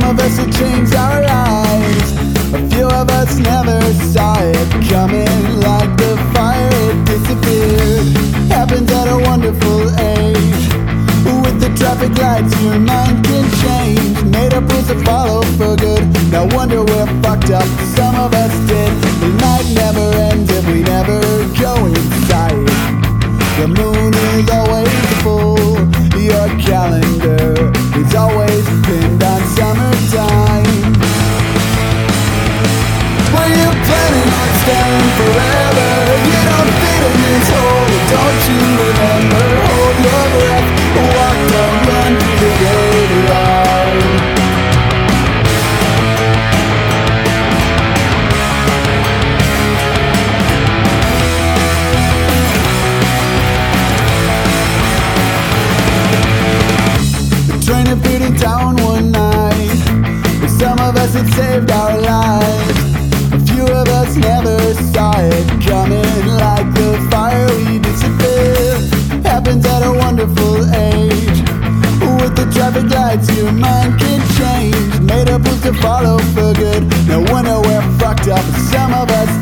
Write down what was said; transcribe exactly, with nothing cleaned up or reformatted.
of us it changed our lives. A few of us never saw it coming. Like the fire, it disappeared. Happens at a wonderful age. With the traffic lights, your mind can change. Made up rules to follow for good. No wonder we're fucked up, some of us did. The night never ends if we never go inside. The moon is always full. Your calendar is always pinned on summertime. Were you planning on staying forever? You don't fit in this hole, don't you remember? Hold your breath, walk, don't run through the graveyard. The train appeared in town one night. For some of us it saved our lives. A few of us never saw it coming. Like the fire, we disappear. Happens at a wonderful age. With the traffic lights, your mind can change. Made up rules to follow for good. No wonder we're fucked up, some of us